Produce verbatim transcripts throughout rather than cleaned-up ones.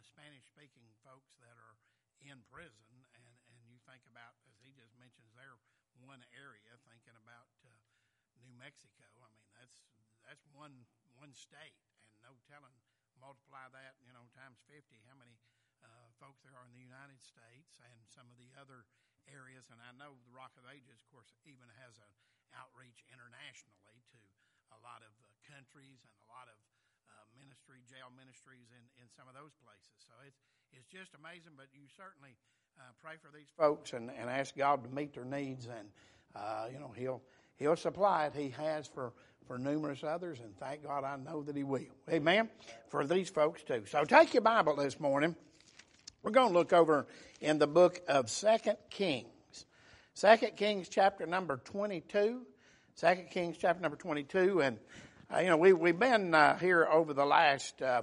Spanish-speaking folks that are in prison, and, and you think about, as he just mentions there, one area, thinking about uh, New Mexico. I mean, that's that's one one state, and no telling, multiply that, you know, times fifty, how many uh, folks there are in the United States and some of the other areas. And I know the Rock of Ages, of course, even has an outreach internationally to a lot of uh, countries and a lot of uh, ministry, jail ministries in, in some of those places. So it's it's just amazing. But you certainly uh, pray for these folks and, and ask God to meet their needs, and uh, you know He'll He'll supply it. He has for, for numerous others, and thank God I know that He will. Amen. For these folks too. So take your Bible this morning. We're going to look over in the book of Second Kings. Second Kings chapter number twenty-two. Second Kings chapter number twenty-two, and uh, you know we we've been uh, here over the last uh,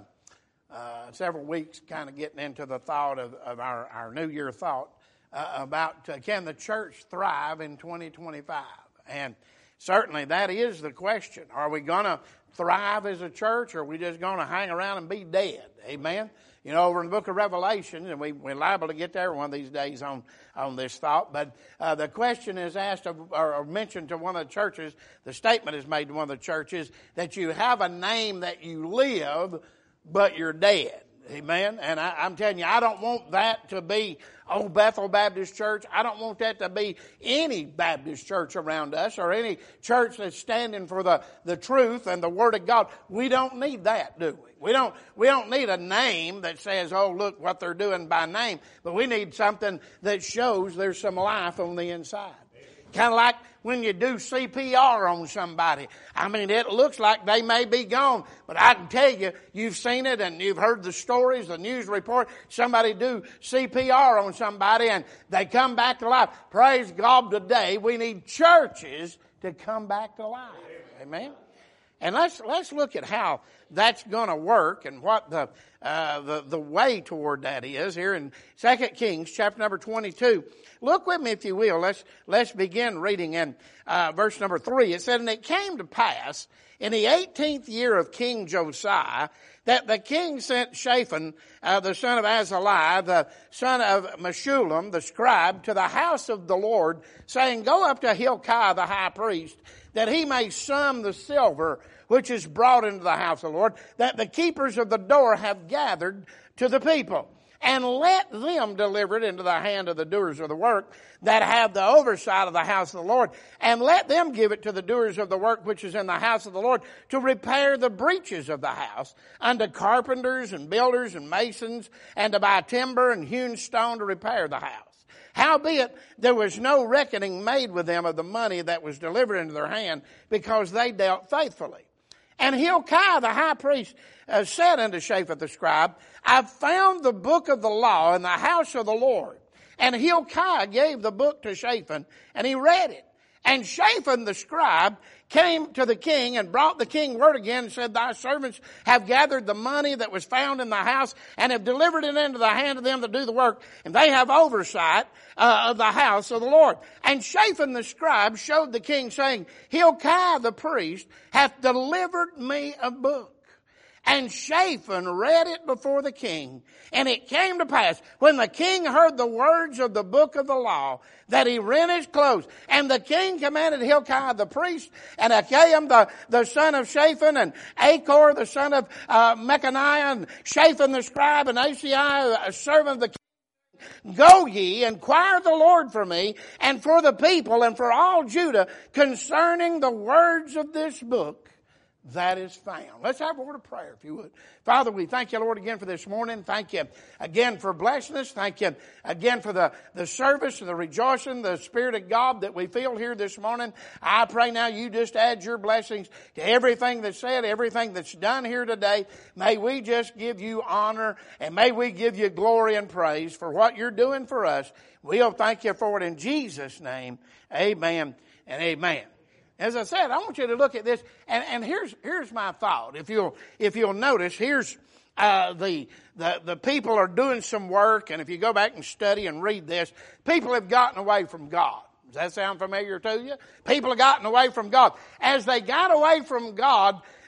uh, several weeks, kind of getting into the thought of, of our, our New Year thought uh, about uh, can the church thrive in twenty twenty-five? And certainly that is the question. Are we going to thrive as a church, or are we just going to hang around and be dead? Amen. You know, over in the book of Revelation, and we, we're liable to get there one of these days on, on this thought, but uh, the question is asked of, or, or mentioned to one of the churches, the statement is made to one of the churches, that you have a name that you live, but you're dead. Amen. And I, I'm telling you, I don't want that to be Old Bethel Baptist Church. I don't want that to be any Baptist church around us, or any church that's standing for the, the truth and the Word of God. We don't need that, do we? We don't, we don't need a name that says, oh, look what they're doing by name. But we need something that shows there's some life on the inside. Kind of like when you do C P R on somebody. I mean, it looks like they may be gone, but I can tell you, you've seen it and you've heard the stories, the news report. Somebody do C P R on somebody and they come back to life. Praise God, today we need churches to come back to life. Amen. And let's let's look at how that's going to work and what the uh, the the way toward that is here in Second Kings chapter number twenty-two. Look with me, if you will. Let's let's begin reading in uh, verse number three. It said, "And it came to pass in the eighteenth year of King Josiah that the king sent Shaphan, uh, the son of Azaliah, the son of Meshullam, the scribe, to the house of the Lord, saying, Go up to Hilkiah the high priest, that he may sum the silver which is brought into the house of the Lord, that the keepers of the door have gathered to the people. And let them deliver it into the hand of the doers of the work that have the oversight of the house of the Lord. And let them give it to the doers of the work which is in the house of the Lord to repair the breaches of the house, unto carpenters and builders and masons, and to buy timber and hewn stone to repair the house. Howbeit, there was no reckoning made with them of the money that was delivered into their hand, because they dealt faithfully. And Hilkiah the high priest uh, said unto Shaphan the scribe, I've found the book of the law in the house of the Lord. And Hilkiah gave the book to Shaphan, and he read it. And Shaphan the scribe came to the king and brought the king word again and said, Thy servants have gathered the money that was found in the house and have delivered it into the hand of them that do the work, and they have oversight uh, of the house of the Lord. And Shaphan the scribe showed the king, saying, Hilkiah the priest hath delivered me a book. And Shaphan read it before the king. And it came to pass, when the king heard the words of the book of the law, that he rent his clothes. And the king commanded Hilkiah the priest, and Achaiah the, the son of Shaphan, and Achor the son of uh, Mechaniah, and Shaphan the scribe, and Asaiah, a servant of the king, Go ye, inquire of the Lord for me, and for the people, and for all Judah, concerning the words of this book that is found. Let's have a word of prayer, if you would. Father, we thank you, Lord, again for this morning. Thank you again for blessing us. Thank you again for the, the service and the rejoicing, the Spirit of God that we feel here this morning. I pray now you just add your blessings to everything that's said, everything that's done here today. May we just give you honor, and may we give you glory and praise for what you're doing for us. We'll thank you for it in Jesus' name. Amen and amen. As I said, I want you to look at this, and, and here's here's my thought. If you'll if you'll notice, here's uh, the the the people are doing some work, and if you go back and study and read this, people have gotten away from God. Does that sound familiar to you? People have gotten away from God. As they got away from God,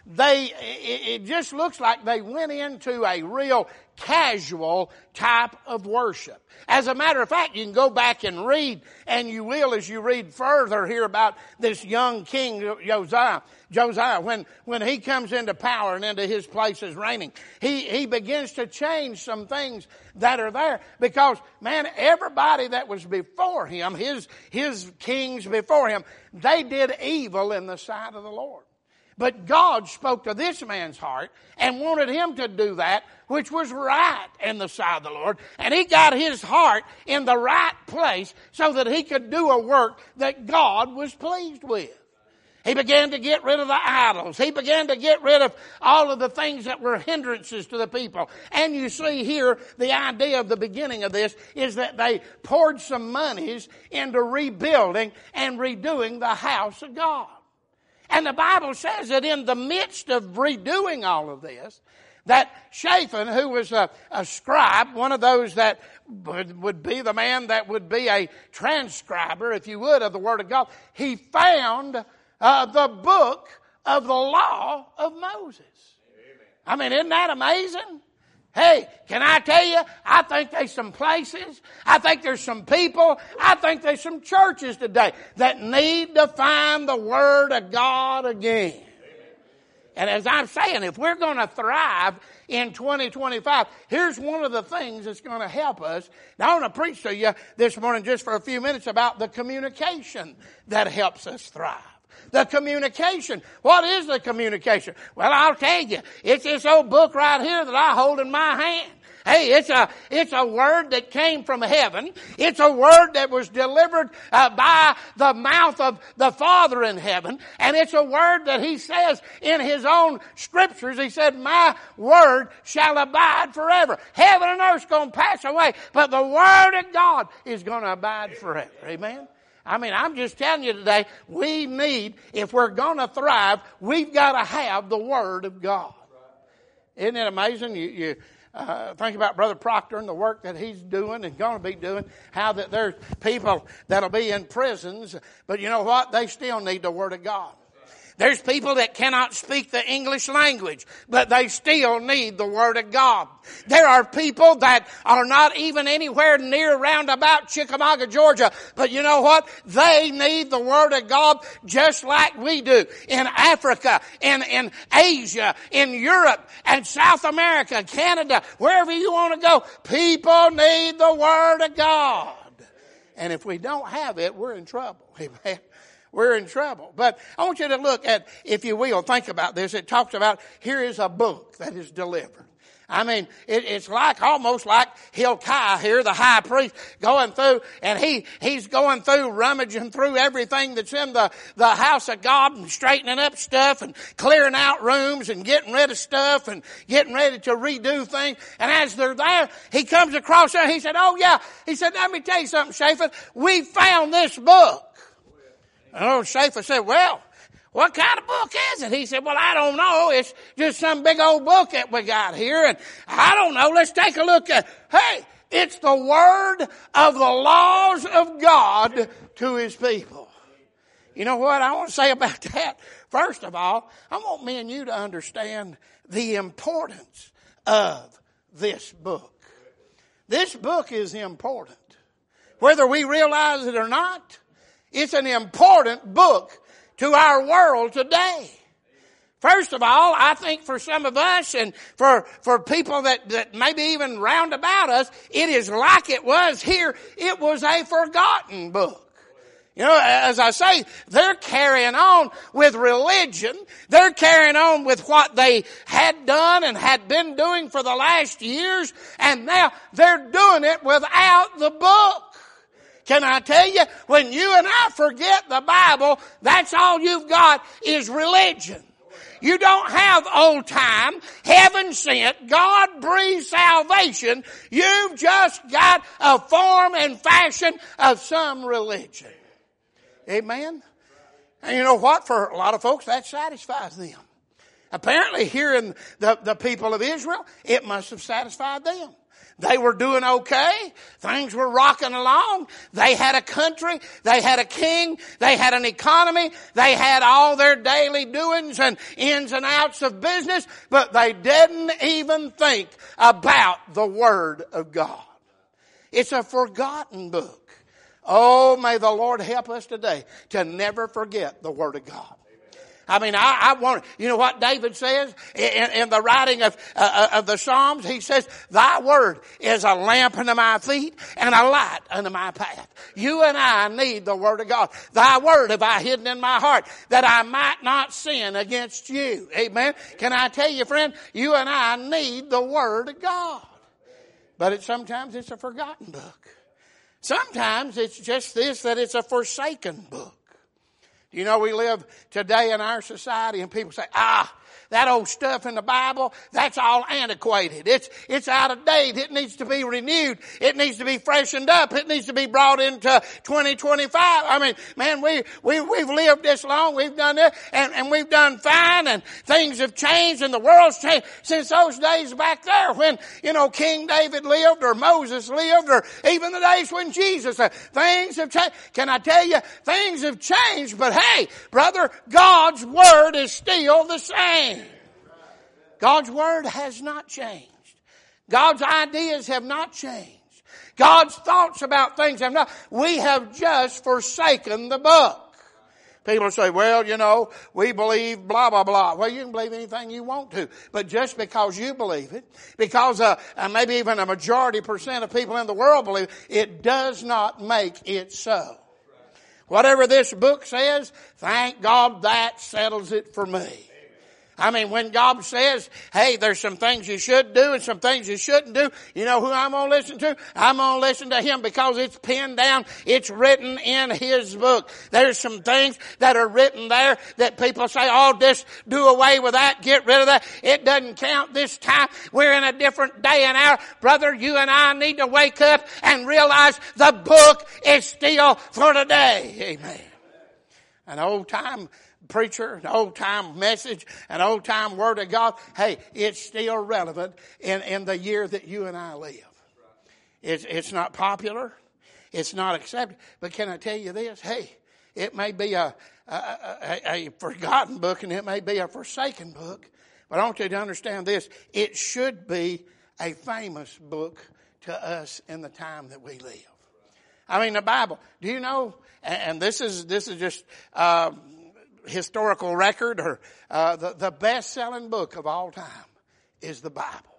they, it, it just looks like they went into a real casual type of worship. As a matter of fact, you can go back and read, and you will as you read further here about this young king Josiah. Josiah, when, when he comes into power and into his place as reigning, he, he begins to change some things that are there because, man, everybody that was before him, his, his kings before him, they did evil in the sight of the Lord. But God spoke to this man's heart and wanted him to do that which was right in the sight of the Lord. And he got his heart in the right place so that he could do a work that God was pleased with. He began to get rid of the idols. He began to get rid of all of the things that were hindrances to the people. And you see here, the idea of the beginning of this is that they poured some monies into rebuilding and redoing the house of God. And the Bible says that in the midst of redoing all of this, that Shaphan, who was a, a scribe, one of those that would, would be the man that would be a transcriber, if you would, of the Word of God, he found uh, the book of the law of Moses. I mean, isn't that amazing? Hey, can I tell you, I think there's some places, I think there's some people, I think there's some churches today that need to find the Word of God again. And as I'm saying, if we're going to thrive in twenty twenty-five, here's one of the things that's going to help us. Now, I want to preach to you this morning just for a few minutes about the communication that helps us thrive. The communication. What is the communication? Well, I'll tell you. It's this old book right here that I hold in my hand. Hey, it's a, it's a word that came from heaven. It's a word that was delivered uh, by the mouth of the Father in heaven. And it's a word that he says in his own scriptures. He said, my word shall abide forever. Heaven and earth's going to pass away, but the word of God is going to abide forever. Amen? I mean, I'm just telling you today, we need, if we're going to thrive, we've got to have the Word of God. Isn't it amazing? You, you uh, think about Brother Proctor and the work that he's doing and going to be doing, how that there's people that'll be in prisons, but you know what? They still need the Word of God. There's people that cannot speak the English language, but they still need the Word of God. There are people that are not even anywhere near around about Chickamauga, Georgia, but you know what? They need the Word of God just like we do. In Africa, in, in Asia, in Europe, and South America, Canada, wherever you want to go, people need the Word of God. And if we don't have it, we're in trouble. Amen. We're in trouble. But I want you to look at, if you will, think about this. It talks about, here is a book that is delivered. I mean, it, it's like, almost like Hilkiah here, the high priest, going through, and he, he's going through, rummaging through everything that's in the, the house of God and straightening up stuff and clearing out rooms and getting rid of stuff and getting ready to redo things. And as they're there, he comes across there, he said, oh yeah, he said, let me tell you something, Shaphan, we found this book. And old Shaphan said, well, what kind of book is it? He said, well, I don't know. It's just some big old book that we got here. And I don't know. Let's take a look at, hey, it's the word of the laws of God to his people. You know what I want to say about that? First of all, I want me and you to understand the importance of this book. This book is important. Whether we realize it or not, it's an important book to our world today. First of all, I think for some of us and for, for people that, that maybe even round about us, it is like it was here. It was a forgotten book. You know, as I say, they're carrying on with religion. They're carrying on with what they had done and had been doing for the last years. And now they're doing it without the book. Can I tell you, when you and I forget the Bible, that's all you've got is religion. You don't have old time, heaven sent, God breathed salvation. You've just got a form and fashion of some religion. Amen? And you know what? For a lot of folks, that satisfies them. Apparently hearing the, the people of Israel, it must have satisfied them. They were doing okay. Things were rocking along. They had a country. They had a king. They had an economy. They had all their daily doings and ins and outs of business, but they didn't even think about the Word of God. It's a forgotten book. Oh, may the Lord help us today to never forget the Word of God. I mean, I, I want, you know what David says in, in the writing of, uh, of the Psalms? He says, thy word is a lamp unto my feet and a light unto my path. You and I need the Word of God. Thy word have I hidden in my heart that I might not sin against you. Amen. Can I tell you, friend, you and I need the Word of God. But it, sometimes it's a forgotten book. Sometimes it's just this, that it's a forsaken book. You know, we live today in our society and people say, ah, that old stuff in the Bible, that's all antiquated. It's, it's out of date. It needs to be renewed. It needs to be freshened up. It needs to be brought into twenty twenty-five. I mean, man, we, we, we've lived this long. We've done this and, and we've done fine and things have changed and the world's changed since those days back there when, you know, King David lived or Moses lived or even the days when Jesus lived. Things have changed. Can I tell you, things have changed, but hey, brother, God's Word is still the same. God's Word has not changed. God's ideas have not changed. God's thoughts about things have not. We have just forsaken the book. People say, well, you know, we believe blah, blah, blah. Well, you can believe anything you want to. But just because you believe it, because uh, uh, maybe even a majority percent of people in the world believe it, it does not make it so. Whatever this book says, thank God that settles it for me. I mean, when God says, hey, there's some things you should do and some things you shouldn't do, you know who I'm going to listen to? I'm going to listen to Him because it's pinned down. It's written in His book. There's some things that are written there that people say, oh, just do away with that, get rid of that. It doesn't count this time. We're in a different day and hour. Brother, you and I need to wake up and realize the book is still for today. Amen. An old time preacher, an old time message, an old time Word of God, hey, it's still relevant in, in the year that you and I live. It's, it's not popular. It's not accepted. But can I tell you this? Hey, it may be a, a, a, a forgotten book and it may be a forsaken book. But I want you to understand this. It should be a famous book to us in the time that we live. I mean, the Bible, do you know, and this is, this is just, um, historical record or uh, the, the best-selling book of all time is the Bible.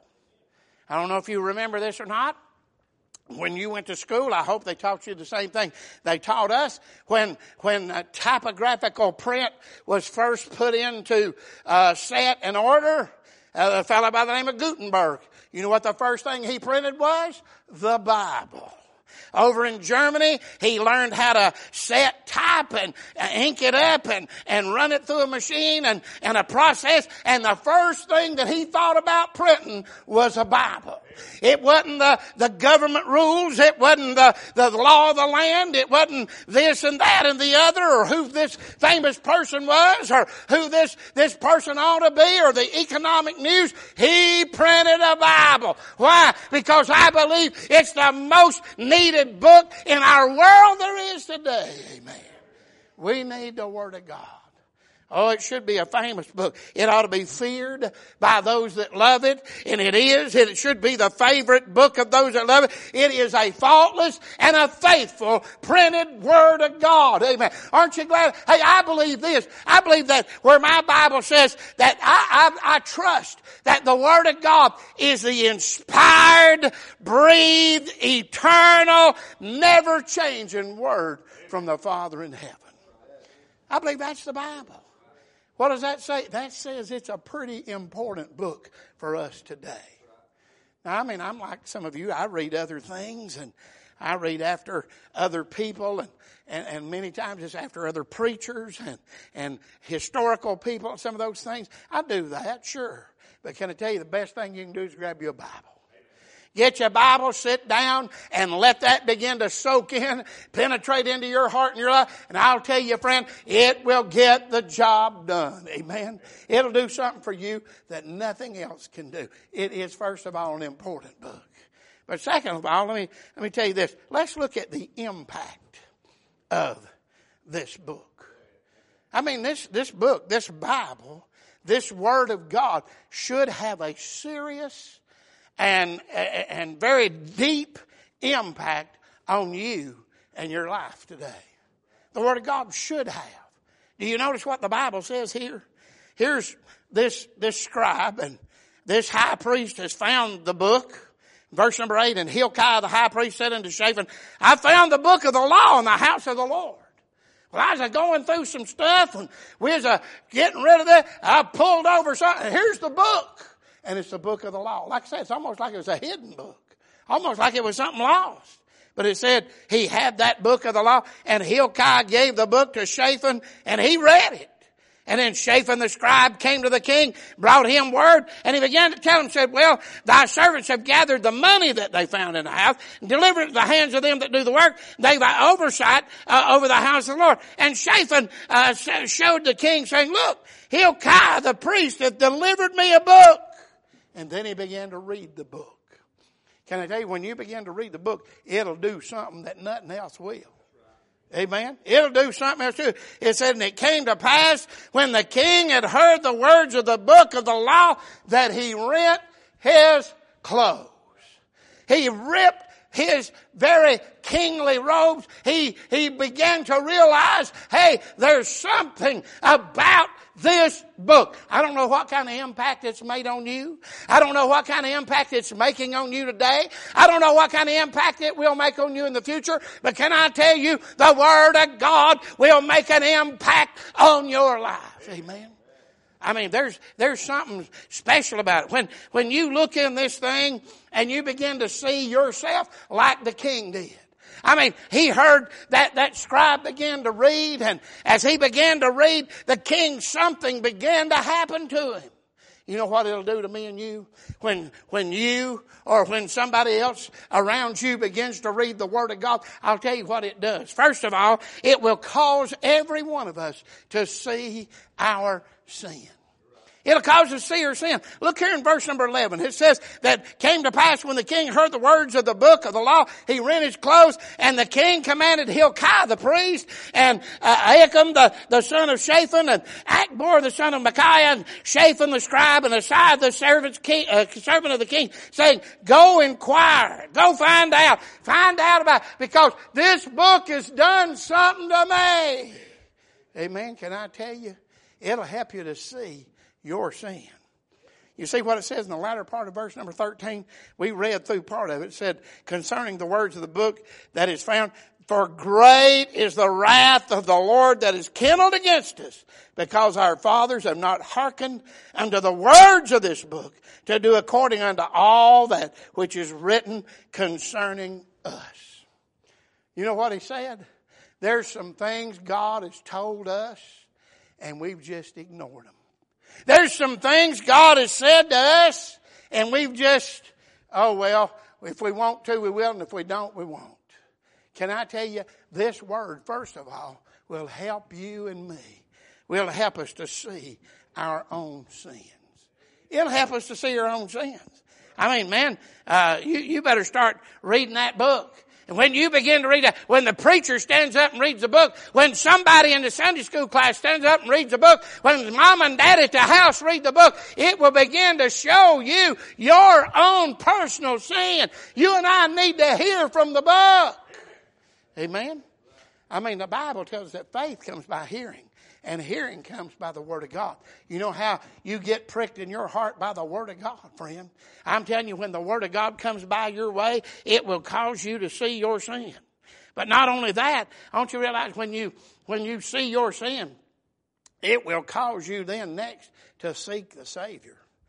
I don't know if you remember this or not. When you went to school, I hope they taught you the same thing they taught us. When when uh, typographical print was first put into uh, set and order, uh, a fellow by the name of Gutenberg, you know what the first thing he printed was? The Bible. Over in Germany, he learned how to set type and ink it up and, and run it through a machine and, and a process. And the first thing that he thought about printing was a Bible. It wasn't the, the government rules. It wasn't the, the law of the land. It wasn't this and that and the other or who this famous person was or who this, this person ought to be or the economic news. He printed a Bible. Why? Because I believe it's the most needed book in our world there is today. Amen. We need the Word of God. Oh, it should be a famous book. It ought to be feared by those that love it. And it is. It should be the favorite book of those that love it. It is a faultless and a faithful printed Word of God. Amen. Aren't you glad? Hey, I believe this. I believe that where my Bible says that I, I, I trust that the Word of God is the inspired, breathed, eternal, never changing Word from the Father in heaven. I believe that's the Bible. What does that say? That says it's a pretty important book for us today. Now, I mean, I'm like some of you. I read other things and I read after other people and, and, and many times it's after other preachers and, and historical people and some of those things. I do that, sure. But can I tell you the best thing you can do is grab you a Bible. Get your Bible, sit down, and let that begin to soak in, penetrate into your heart and your life. And I'll tell you, friend, it will get the job done. Amen. It'll do something for you that nothing else can do. It is, first of all, an important book. But second of all, let me, let me tell you this. Let's look at the impact of this book. I mean, this, this book, this Bible, this Word of God should have a serious and, and very deep impact on you and your life today. The Word of God should have. Do you notice what the Bible says here? Here's this, this scribe, and this high priest has found the book. Verse number eight, and Hilkiah the high priest said unto Shaphan, I found the book of the law in the house of the Lord. Well, I was going through some stuff, and we was uh, getting rid of that. I pulled over something. Here's the book. And it's the book of the law. Like I said, it's almost like it was a hidden book. Almost like it was something lost. But it said he had that book of the law, and Hilkiah gave the book to Shaphan, and he read it. And then Shaphan the scribe came to the king, brought him word, and he began to tell him, said, well, thy servants have gathered the money that they found in the house, and delivered it to the hands of them that do the work. They have oversight uh, over the house of the Lord. And Shaphan uh, showed the king, saying, look, Hilkiah the priest hath delivered me a book. And then he began to read the book. Can I tell you, when you begin to read the book, it'll do something that nothing else will. Amen. It'll do something else too. It said, and it came to pass when the king had heard the words of the book of the law that he rent his clothes. He ripped his very kingly robes. He, he began to realize, hey, there's something about this book. I don't know what kind of impact it's made on you. I don't know what kind of impact it's making on you today. I don't know what kind of impact it will make on you in the future. But can I tell you, the Word of God will make an impact on your life. Amen. I mean, there's, there's something special about it. When, when you look in this thing and you begin to see yourself like the king did. I mean, he heard that, that scribe begin to read, and as he began to read, the king, something began to happen to him. You know what it'll do to me and you? When, when you or when somebody else around you begins to read the Word of God, I'll tell you what it does. First of all, it will cause every one of us to see our sin. It'll cause us to see our sin. Look here in verse number eleven. It says that came to pass when the king heard the words of the book of the law, he rent his clothes, and the king commanded Hilkiah the priest, and uh, Ahikam the, the son of Shaphan, and Achbor the son of Micaiah, and Shaphan the scribe, and Asaiah the servant's king, uh, servant of the king, saying, go inquire, go find out, find out about it, because this book has done something to me. Amen. Can I tell you? It'll help you to see your sin. You see what it says in the latter part of verse number thirteen? We read through part of it. It said, concerning the words of the book that is found, for great is the wrath of the Lord that is kindled against us, because our fathers have not hearkened unto the words of this book, to do according unto all that which is written concerning us. You know what he said? There's some things God has told us, and we've just ignored them. There's some things God has said to us, and we've just, oh well, if we want to, we will, and if we don't, we won't. Can I tell you, this word, first of all, will help you and me. Will help us to see our own sins. It'll help us to see our own sins. I mean, man, uh, you, you better start reading that book. And when you begin to read that, when the preacher stands up and reads the book, when somebody in the Sunday school class stands up and reads the book, when mom and dad at the house read the book, it will begin to show you your own personal sin. You and I need to hear from the book. Amen? I mean, the Bible tells us that faith comes by hearing, and hearing comes by the Word of God. You know how you get pricked in your heart by the Word of God, friend? I'm telling you, when the Word of God comes by your way, it will cause you to see your sin. But not only that, don't you realize when you, when you see your sin, it will cause you then next to seek the Savior.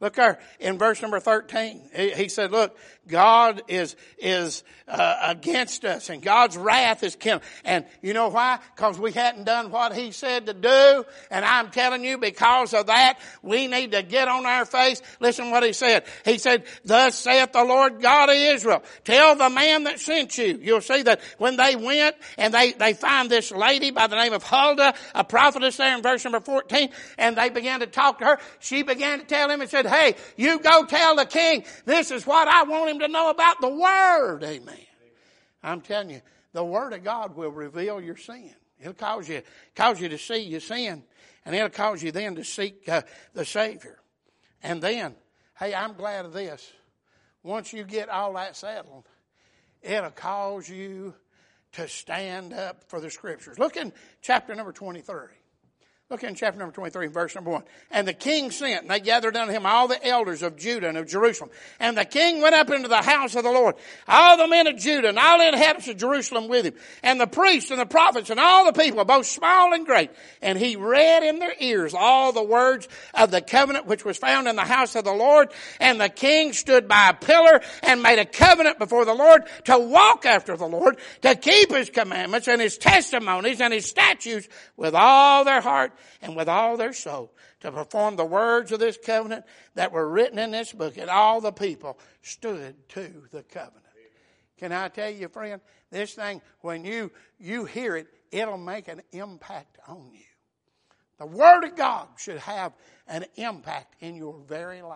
Look there in verse number thirteen. He, he said, look, God is, is, uh, against us and God's wrath is kindled. And you know why? Because we hadn't done what He said to do. And I'm telling you, because of that, we need to get on our face. Listen what He said. He said, thus saith the Lord God of Israel, tell the man that sent you. You'll see that when they went and they, they find this lady by the name of Huldah, a prophetess there in verse number fourteen, and they began to talk to her. She began to tell him and said, hey, you go tell the king, this is what I want him to know about the Word. Amen. I'm telling you, the Word of God will reveal your sin. It'll cause you, cause you to see your sin, and it'll cause you then to seek uh, the Savior. And then, hey, I'm glad of this. Once you get all that settled, it'll cause you to stand up for the Scriptures. Look in chapter number twenty-three. Look in chapter number twenty-three, verse number one. And the king sent, and they gathered unto him all the elders of Judah and of Jerusalem. And the king went up into the house of the Lord, all the men of Judah and all the inhabitants of Jerusalem with him, and the priests and the prophets and all the people, both small and great. And he read in their ears all the words of the covenant which was found in the house of the Lord. And the king stood by a pillar and made a covenant before the Lord to walk after the Lord, to keep His commandments and His testimonies and His statutes with all their heart and with all their soul, to perform the words of this covenant that were written in this book. And all the people stood to the covenant. Can I tell you, friend, this thing, when you, you hear it, it'll make an impact on you. The Word of God should have an impact in your very life.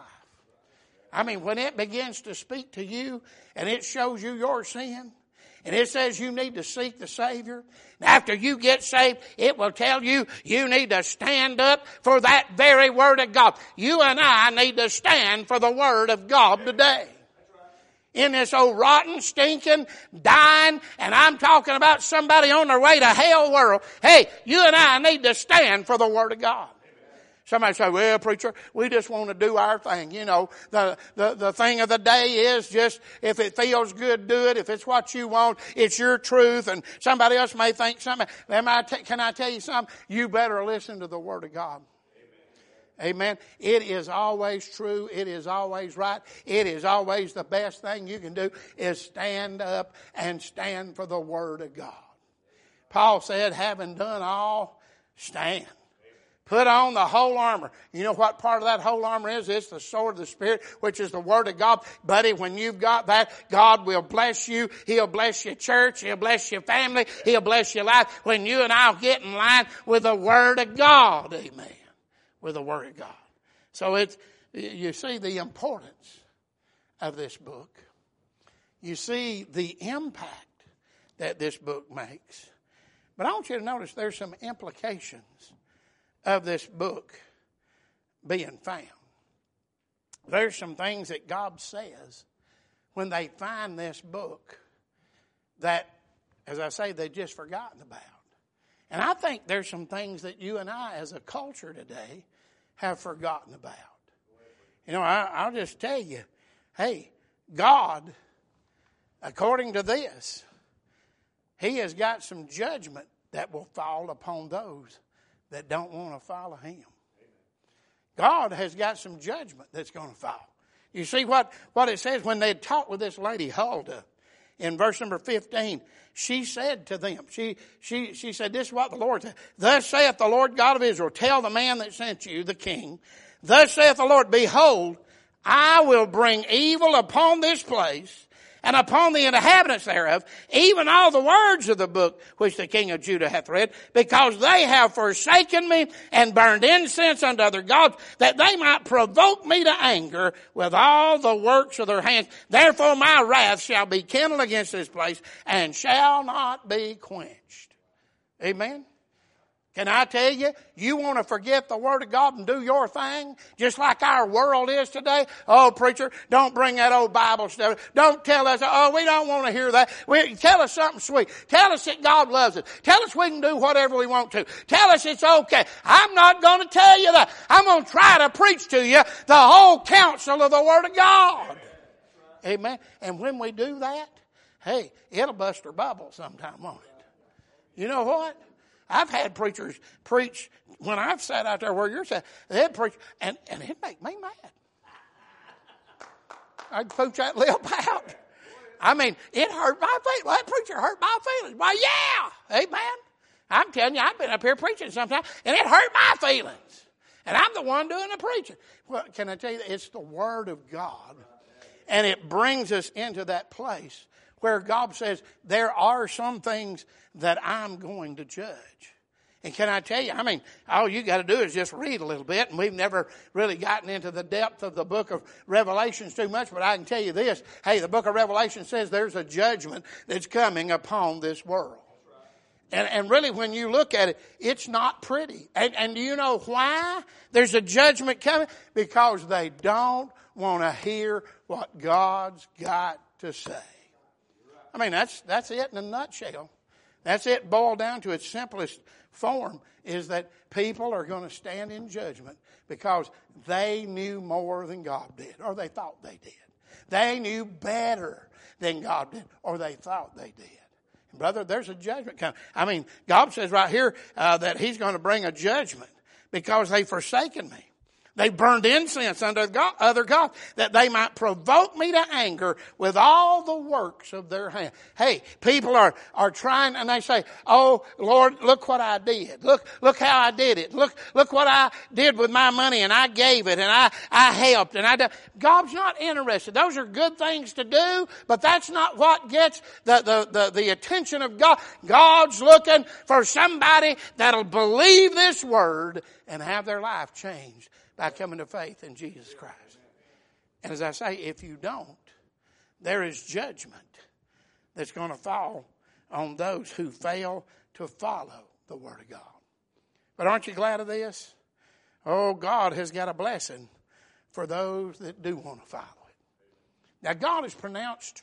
I mean, when it begins to speak to you and it shows you your sin, and it says you need to seek the Savior. After you get saved, it will tell you you need to stand up for that very Word of God. You and I need to stand for the Word of God today. In this old rotten, stinking, dying, and I'm talking about somebody on their way to hell world. Hey, you and I need to stand for the Word of God. Somebody say, well, preacher, we just want to do our thing. You know, the, the, the thing of the day is just, if it feels good, do it. If it's what you want, it's your truth. And somebody else may think something. Am I t- can I tell you something? You better listen to the Word of God. Amen. Amen. It is always true. It is always right. It is always the best thing you can do is stand up and stand for the Word of God. Paul said, having done all, stand. Put on the whole armor. You know what part of that whole armor is? It's the sword of the Spirit, which is the Word of God. Buddy, when you've got that, God will bless you. He'll bless your church. He'll bless your family. He'll bless your life. When you and I will get in line with the Word of God. Amen. With the Word of God. So it's, you see the importance of this book. You see the impact that this book makes. But I want you to notice there's some implications of this book being found. There's some things that God says when they find this book that, as I say, they've just forgotten about. And I think there's some things that you and I as a culture today have forgotten about. You know, I, I'll just tell you, hey, God, according to this, He has got some judgment that will fall upon those that don't want to follow Him. God has got some judgment that's going to fall. You see what, what it says when they had talked with this lady Huldah in verse number fifteen. She said to them, she, she, she said, this is what the Lord said. Thus saith the Lord God of Israel, tell the man that sent you, the king, thus saith the Lord, behold, I will bring evil upon this place and upon the inhabitants thereof, even all the words of the book which the king of Judah hath read, because they have forsaken me and burned incense unto other gods, that they might provoke me to anger with all the works of their hands. Therefore my wrath shall be kindled against this place, and shall not be quenched. Amen. Can I tell you, you want to forget the Word of God and do your thing, just like our world is today? Oh, preacher, don't bring that old Bible stuff. Don't tell us, oh, we don't want to hear that. We, tell us something sweet. Tell us that God loves us. Tell us we can do whatever we want to. Tell us it's okay. I'm not going to tell you that. I'm going to try to preach to you the whole counsel of the Word of God. Amen. And when we do that, hey, it'll bust our bubble sometime, won't it? You know what? I've had preachers preach when I've sat out there where you're sat. They'd preach, and, and it'd make me mad. I'd pooch that lip out. I mean, it hurt my feelings. Well, that preacher hurt my feelings. Well, yeah. Amen. I'm telling you, I've been up here preaching sometimes, and it hurt my feelings. And I'm the one doing the preaching. Well, can I tell you, it's the Word of God. And it brings us into that place where God says, there are some things that I'm going to judge. And can I tell you, I mean, all you got to do is just read a little bit, and we've never really gotten into the depth of the book of Revelations too much, but I can tell you this. Hey, the book of Revelation says there's a judgment that's coming upon this world. And, and really, when you look at it, it's not pretty. And, and do you know why there's a judgment coming? Because they don't want to hear what God's got to say. I mean, that's that's it in a nutshell. That's it boiled down to its simplest form, is that people are going to stand in judgment because they knew more than God did, or they thought they did. They knew better than God did, or they thought they did. Brother, there's a judgment coming. I mean, God says right here uh, that He's going to bring a judgment because they've forsaken me. They burned incense unto God, other gods, that they might provoke me to anger with all the works of their hand. Hey, people are, are trying, and they say, oh, Lord, look what I did. Look, look how I did it. Look, look what I did with my money, and I gave it, and I, I helped, and I did. God's not interested. Those are good things to do, but that's not what gets the, the, the, the attention of God. God's looking for somebody that'll believe this word and have their life changed by coming to faith in Jesus Christ. And as I say, if you don't, there is judgment that's going to fall on those who fail to follow the Word of God. But aren't you glad of this? Oh, God has got a blessing for those that do want to follow it. Now, God has pronounced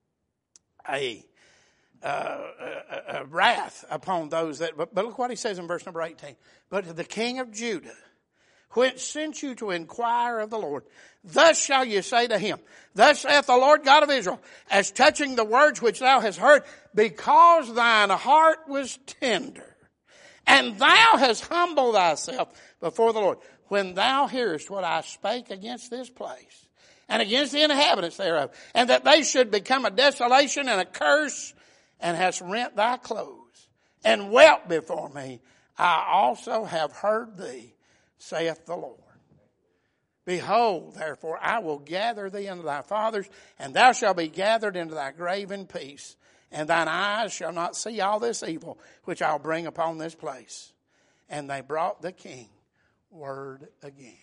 a, uh, a, a wrath upon those that, but, but look what He says in verse number eighteen. But to the King of Judah, which sent you to inquire of the Lord, thus shall you say to him, thus saith the Lord God of Israel, as touching the words which thou hast heard, because thine heart was tender, and thou hast humbled thyself before the Lord, when thou hearest what I spake against this place, and against the inhabitants thereof, and that they should become a desolation and a curse, and hast rent thy clothes, and wept before me, I also have heard thee, saith the Lord. Behold, therefore, I will gather thee unto thy fathers, and thou shalt be gathered into thy grave in peace, and thine eyes shall not see all this evil which I'll bring upon this place. And they brought the king word again.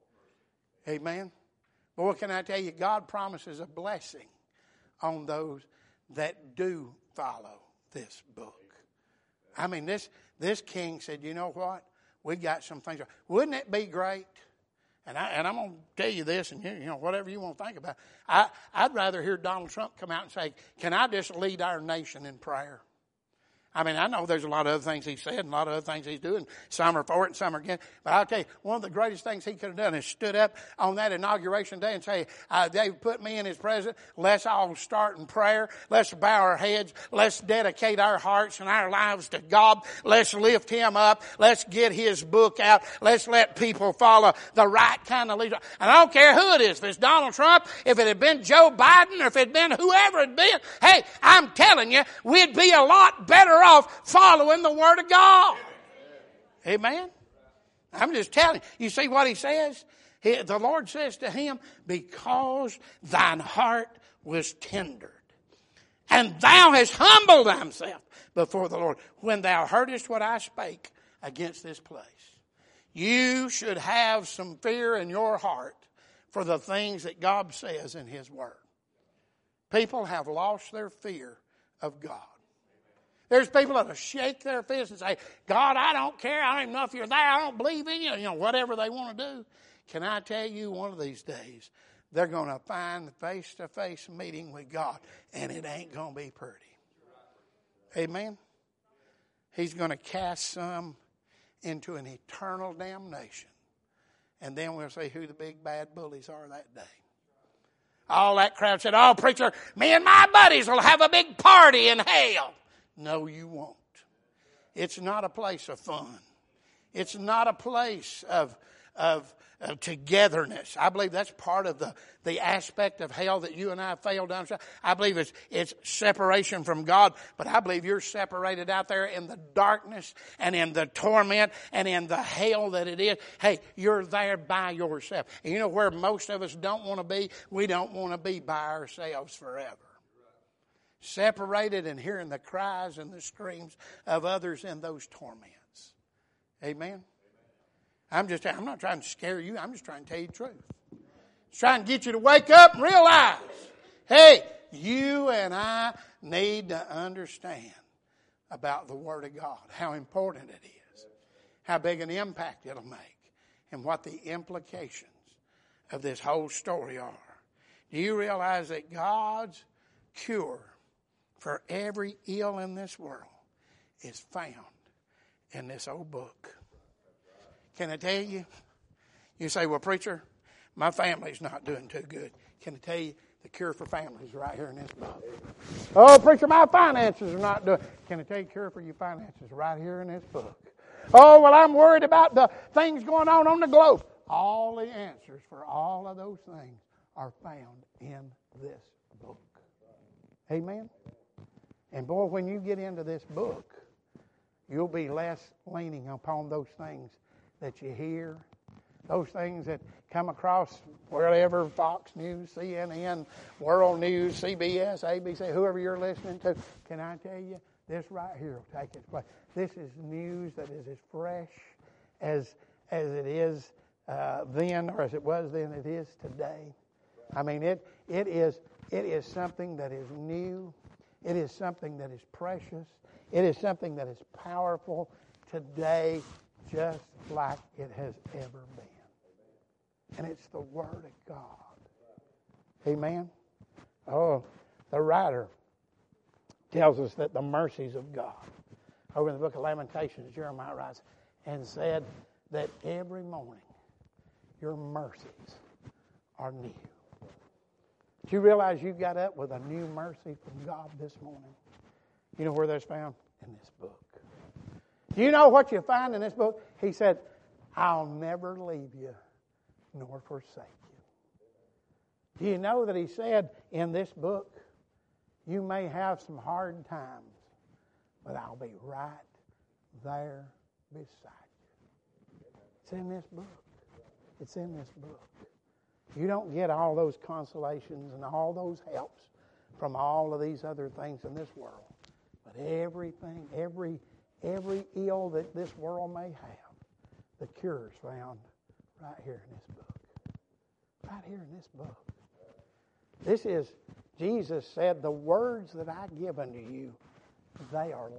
Amen. But what can I tell you? God promises a blessing on those that do follow this book. I mean, this, this king said, you know what? We got some things. Wouldn't it be great? And, I, and I'm going to tell you this, and you, you know, whatever you want to think about. I, I'd rather hear Donald Trump come out and say, can I just lead our nation in prayer? I mean, I know there's a lot of other things he said and a lot of other things he's doing. Some are for it and some are against. But I'll tell you, one of the greatest things he could have done is stood up on that inauguration day and say, uh, they've put me in as president. Let's all start in prayer. Let's bow our heads. Let's dedicate our hearts and our lives to God. Let's lift him up. Let's get his book out. Let's let people follow the right kind of leader. And I don't care who it is. If it's Donald Trump, if it had been Joe Biden, or if it had been whoever it had been. Hey, I'm telling you, we'd be a lot better off following the Word of God. Amen. I'm just telling you. You see what he says? He, the Lord says to him, because thine heart was tendered, and thou hast humbled thyself before the Lord, when thou heardest what I spake against this place. You should have some fear in your heart for the things that God says in His Word. People have lost their fear of God. There's people that will shake their fists and say, God, I don't care. I don't even know if you're there. I don't believe in you. You know, whatever they want to do. Can I tell you, one of these days, they're going to find the face-to-face meeting with God, and it ain't going to be pretty. Amen? He's going to cast some into an eternal damnation. And then we'll see who the big bad bullies are that day. All that crowd said, oh, preacher, me and my buddies will have a big party in hell. No, you won't. It's not a place of fun. It's not a place of, of, of togetherness. I believe that's part of the, the aspect of hell that you and I failed to understand. I believe it's, it's separation from God, but I believe you're separated out there in the darkness and in the torment and in the hell that it is. Hey, you're there by yourself. And you know where most of us don't want to be? We don't want to be by ourselves forever. Separated and hearing the cries and the screams of others in those torments. Amen? I'm just, I'm not trying to scare you. I'm just trying to tell you the truth. Just trying to get you to wake up and realize, hey, you and I need to understand about the Word of God, how important it is, how big an impact it'll make, and what the implications of this whole story are. Do you realize that God's cure for every ill in this world is found in this old book? Can I tell you? You say, well, preacher, my family's not doing too good. Can I tell you the cure for families is right here in this book? Oh, preacher, my finances are not doing. Can I tell you the cure for your finances right here in this book? Oh, well, I'm worried about the things going on on the globe. All the answers for all of those things are found in this book. Amen? And boy, when you get into this book, you'll be less leaning upon those things that you hear, those things that come across wherever, Fox News, C N N, World News, C B S, A B C, whoever you're listening to. Can I tell you, this right here will take its place. This is news that is as fresh as as it is uh, then, or as it was then, it is today. I mean, it it is it is something that is new. It is something that is precious. It is something that is powerful today, just like it has ever been. And it's the Word of God. Amen? Oh, the writer tells us that the mercies of God. Over in the book of Lamentations, Jeremiah writes, and said that every morning your mercies are new. Do you realize you got up with a new mercy from God this morning? You know where that's found? In this book. Do you know what you find in this book? He said, I'll never leave you nor forsake you. Do you know that he said in this book, you may have some hard times, but I'll be right there beside you. It's in this book. It's in this book. You don't get all those consolations and all those helps from all of these other things in this world. But everything, every every ill that this world may have, the cure is found right here in this book. Right here in this book. This is, Jesus said, the words that I give unto you, they are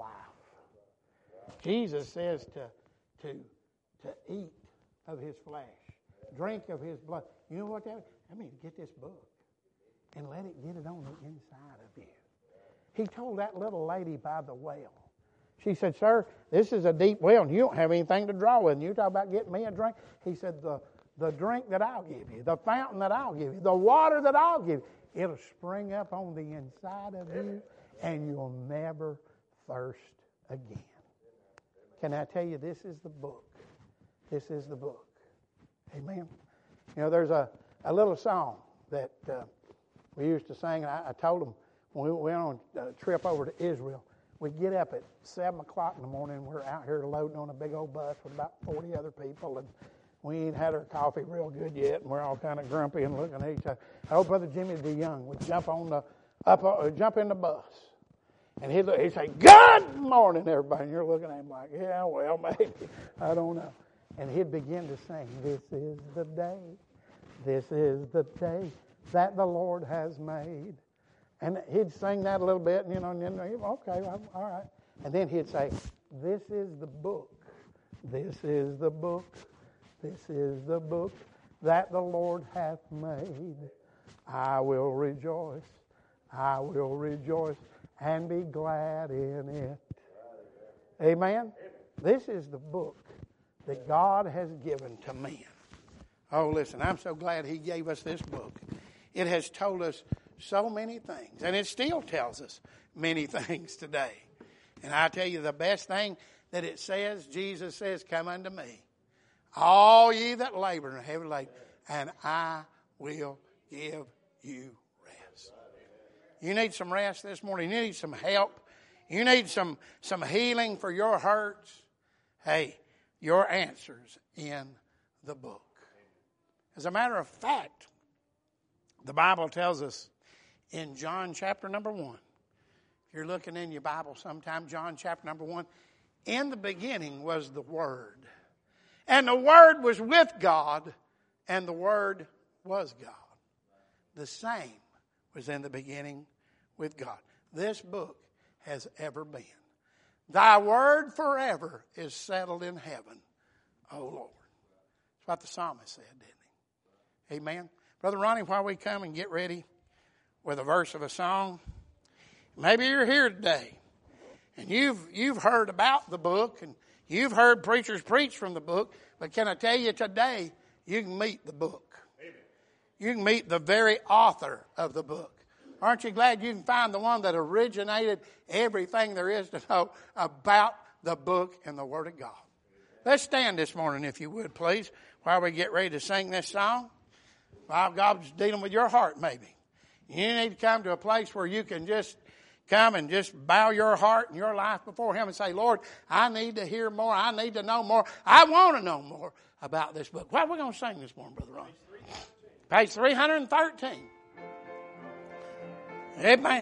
life. Jesus says to, to, to eat of his flesh, drink of his blood. You know what that means? I mean, get this book and let it get it on the inside of you. He told that little lady by the well. She said, sir, this is a deep well, and you don't have anything to draw with. And you talk about getting me a drink. He said, the, the drink that I'll give you, the fountain that I'll give you, the water that I'll give you, it'll spring up on the inside of you, and you'll never thirst again. Can I tell you, this is the book. This is the book. Amen. You know, there's a, a little song that uh, we used to sing. And I, I told them when we went on a trip over to Israel, we'd get up at seven o'clock in the morning, and we're out here loading on a big old bus with about forty other people, and we ain't had our coffee real good yet, and we're all kind of grumpy and looking at each other. I hope Brother Jimmy would be young. We'd jump on the up, uh, jump in the bus, and he'd look, he'd say, "Good morning, everybody." And you're looking at him like, "Yeah, well, maybe, I don't know." And he'd begin to sing, "This is the day, this is the day that the Lord has made." And he'd sing that a little bit, and you know, and then, okay, all right. And then he'd say, "This is the book, this is the book, this is the book that the Lord hath made. I will rejoice, I will rejoice, and be glad in it." Amen? This is the book that God has given to men. Oh, listen, I'm so glad he gave us this book. It has told us so many things, and it still tells us many things today. And I tell you, the best thing that it says, Jesus says, "Come unto me, all ye that labor and are heavy laden, and I will give you rest. You need some rest this morning. You need some help. You need some, some healing for your hurts. Hey, your answer's in the book. As a matter of fact, the Bible tells us in John chapter number one, if you're looking in your Bible sometime, John chapter number one, in the beginning was the Word. And the Word was with God, and the Word was God. The same was in the beginning with God. This book has ever been. Thy word forever is settled in heaven, O Lord. That's what the psalmist said, didn't he? Amen. Brother Ronnie, while we come and get ready with a verse of a song, maybe you're here today and you've you've heard about the book and you've heard preachers preach from the book, but can I tell you today, you can meet the book. Amen. You can meet the very author of the book. Aren't you glad you can find the one that originated everything there is to know about the book and the Word of God? Let's stand this morning, if you would, please, while we get ready to sing this song. While God's dealing with your heart, maybe. You need to come to a place where you can just come and just bow your heart and your life before Him and say, Lord, I need to hear more. I need to know more. I want to know more about this book. What are we going to sing this morning, Brother Ron? Page three hundred thirteen. Amen.